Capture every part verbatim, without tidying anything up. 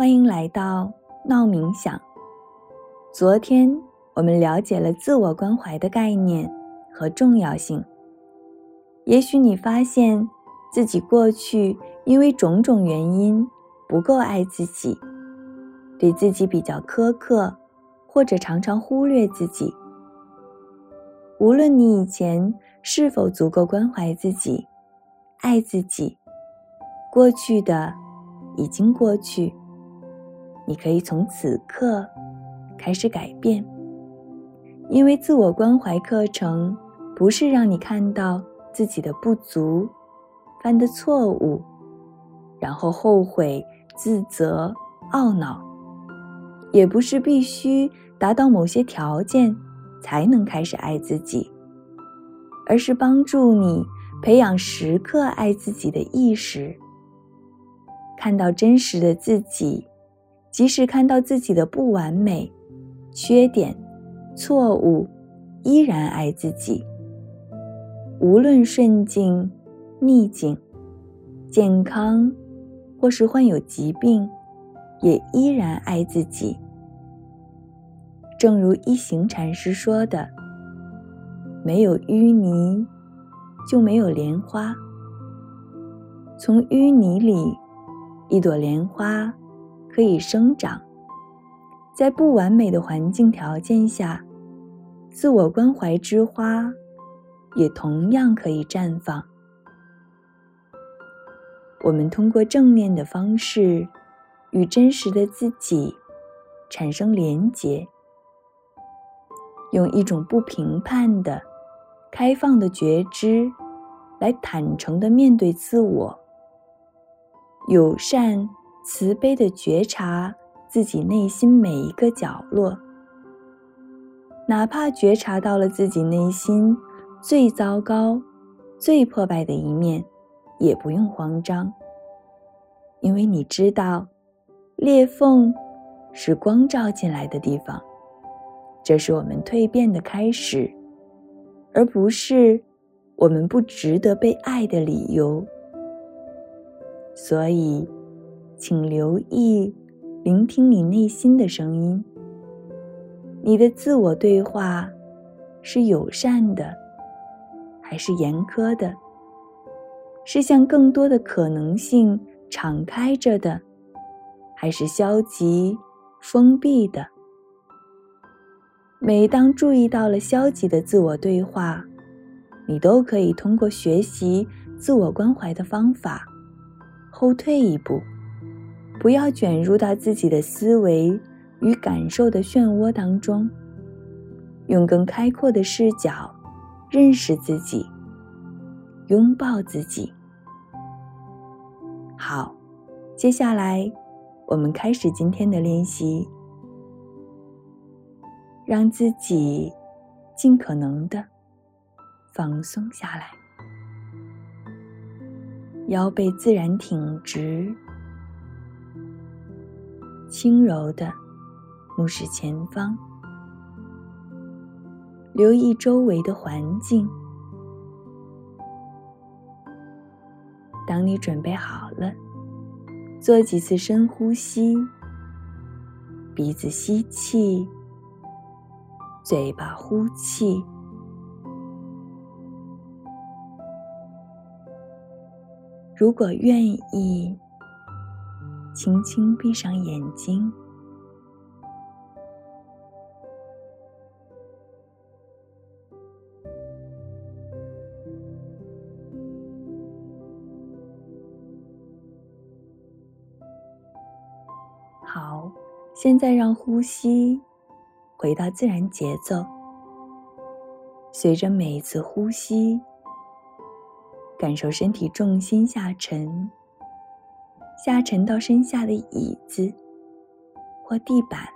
欢迎来到闹冥想。昨天我们了解了自我关怀的概念和重要性。也许你发现自己过去因为种种原因不够爱自己，对自己比较苛刻，或者常常忽略自己。无论你以前是否足够关怀自己、爱自己，过去的已经过去，你可以从此刻开始改变。因为自我关怀课程不是让你看到自己的不足、犯的错误，然后后悔、自责、懊恼，也不是必须达到某些条件才能开始爱自己，而是帮助你培养时刻爱自己的意识，看到真实的自己，即使看到自己的不完美、缺点、错误，依然爱自己。无论顺境、逆境，健康或是患有疾病，也依然爱自己。正如一行禅师说的，没有淤泥就没有莲花。从淤泥里，一朵莲花可以生长。在不完美的环境条件下，自我关怀之花也同样可以绽放。我们通过正念的方式与真实的自己产生连结，用一种不评判的、开放的觉知来坦诚地面对自我，友善、慈悲地觉察自己内心每一个角落。哪怕觉察到了自己内心最糟糕、最破败的一面，也不用慌张，因为你知道，裂缝是光照进来的地方，这是我们蜕变的开始，而不是我们不值得被爱的理由。所以，请留意聆听你内心的声音。你的自我对话是友善的，还是严苛的？是向更多的可能性敞开着的，还是消极、封闭的？每当注意到了消极的自我对话，你都可以通过学习自我关怀的方法，后退一步，不要卷入到自己的思维与感受的漩涡当中，用更开阔的视角认识自己，拥抱自己。好，接下来我们开始今天的练习，让自己尽可能的放松下来，腰背自然挺直，轻柔的目视前方，留意周围的环境。当你准备好了，做几次深呼吸，鼻子吸气，嘴巴呼气。如果愿意，轻轻闭上眼睛。好，现在让呼吸回到自然节奏，随着每一次呼吸，感受身体重心下沉，下沉到身下的椅子或地板。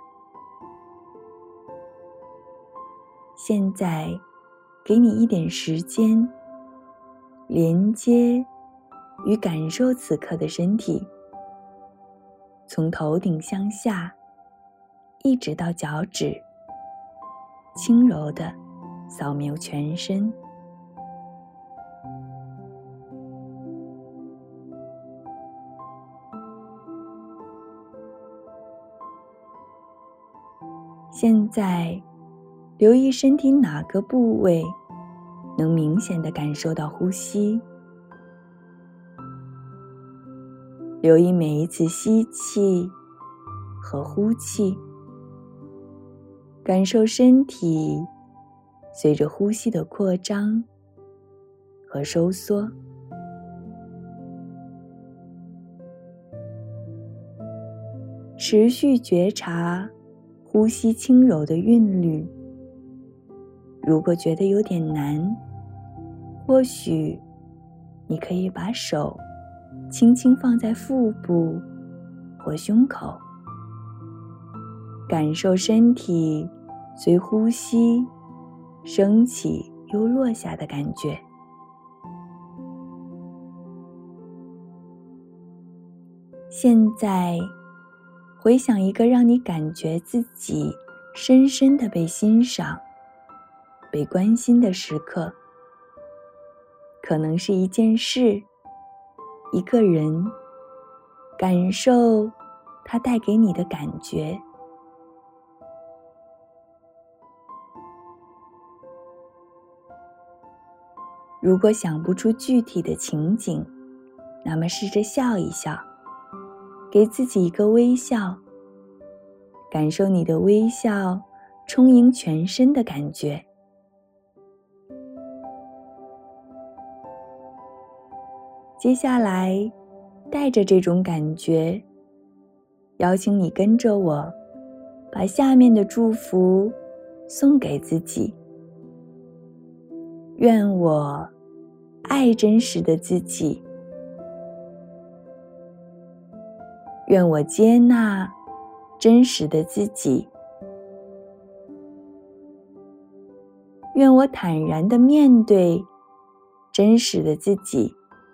现在给你一点时间，连接与感受此刻的身体，从头顶向下，一直到脚趾，轻柔地扫描全身。 现在，留意身体哪个部位能明显地感受到呼吸。留意每一次吸气和呼气，感受身体随着呼吸的扩张和收缩。持续觉察呼吸轻柔的韵律。如果觉得有点难，或许你可以把手轻轻放在腹部或胸口，感受身体随呼吸升起又落下的感觉。现在回想一个让你感觉自己深深地被欣赏、被关心的时刻，可能是一件事、一个人，感受它带给你的感觉。如果想不出具体的情景，那么试着笑一笑，给自己一个微笑，感受你的微笑充盈全身的感觉。接下来，带着这种感觉，邀请你跟着我，把下面的祝福送给自己。愿我爱真实的自己，愿我接纳真实的自己，愿我坦然地面对真实的自己。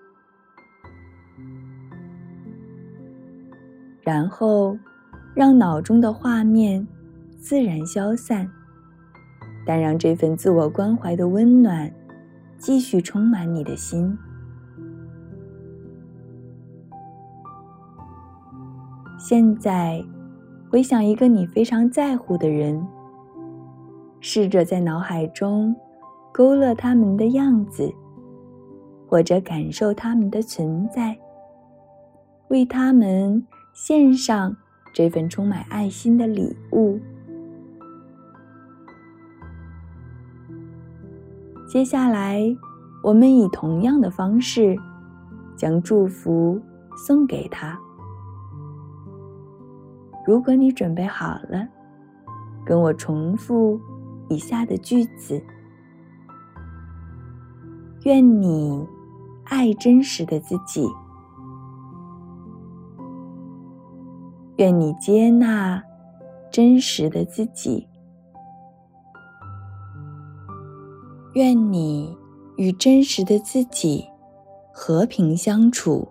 然后让脑中的画面自然消散，但让这份自我关怀的温暖继续充满你的心。现在回想一个你非常在乎的人，试着在脑海中勾勒他们的样子，或者感受他们的存在，为他们献上这份充满爱心的礼物。接下来，我们以同样的方式，将祝福送给他。如果你准备好了，跟我重复以下的句子：愿你爱真实的自己，愿你接纳真实的自己，愿你与真实的自己和平相处。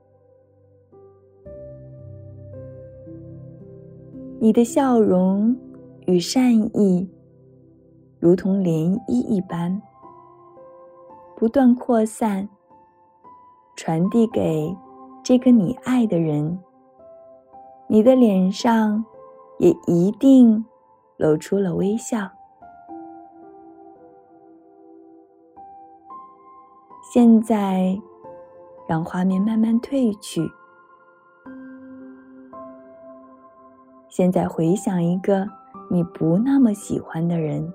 你的笑容与善意如同涟漪一般不断扩散，传递给这个你爱的人。你的脸上也一定露出了微笑。现在让画面慢慢褪去，现在回想一个你不那么喜欢的人，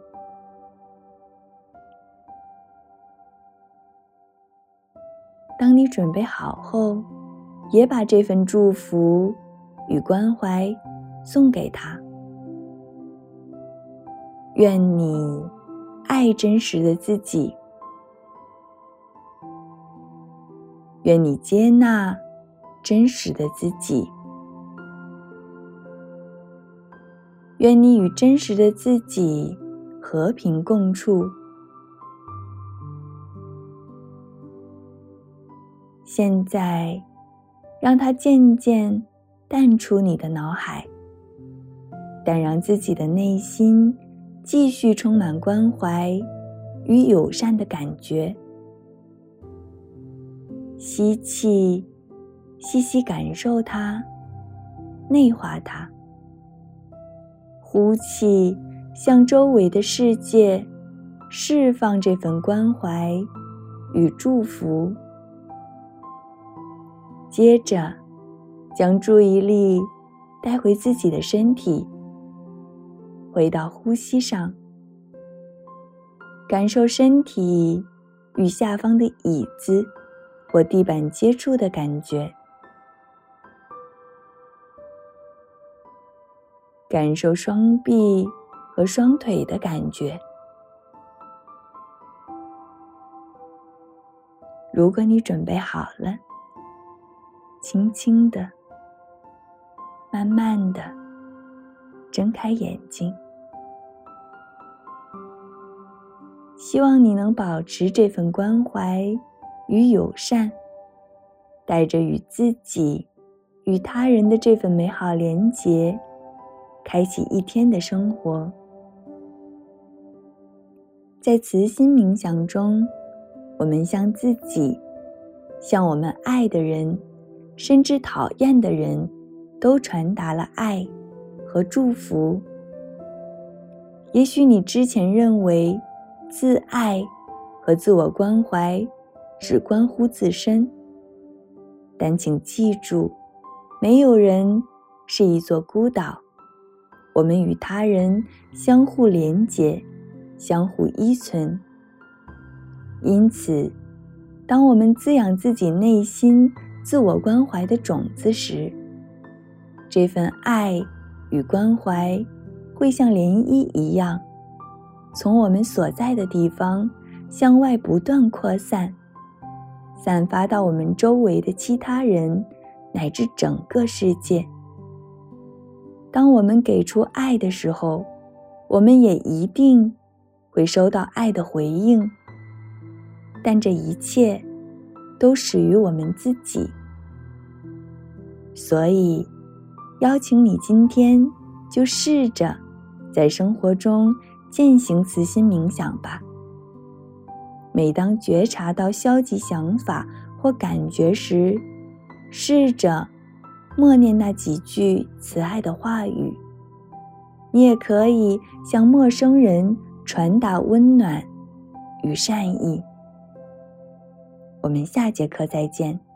当你准备好后，也把这份祝福与关怀送给他。愿你爱真实的自己，愿你接纳真实的自己，愿你与真实的自己和平共处。现在让它渐渐淡出你的脑海，但让自己的内心继续充满关怀与友善的感觉。吸气，细细感受它，内化它； 呼气，向周围的世界释放这份关怀与祝福。接着，将注意力带回自己的身体，回到呼吸上，感受身体与下方的椅子或地板接触的感觉，感受双臂和双腿的感觉。如果你准备好了，轻轻地、慢慢地睁开眼睛。希望你能保持这份关怀与友善，带着与自己、与他人的这份美好连结，开启一天的生活。在慈心冥想中，我们向自己、向我们爱的人，甚至讨厌的人，都传达了爱和祝福。也许你之前认为自爱和自我关怀只关乎自身，但请记住，没有人是一座孤岛，我们与他人相互连结，相互依存。因此，当我们滋养自己内心自我关怀的种子时，这份爱与关怀会像涟漪一样，从我们所在的地方向外不断扩散，散发到我们周围的其他人乃至整个世界。当我们给出爱的时候，我们也一定会收到爱的回应，但这一切都始于我们自己。所以，邀请你今天就试着在生活中践行慈心冥想吧。每当觉察到消极想法或感觉时，试着默念那几句慈爱的话语。你也可以向陌生人传达温暖与善意。我们下节课再见。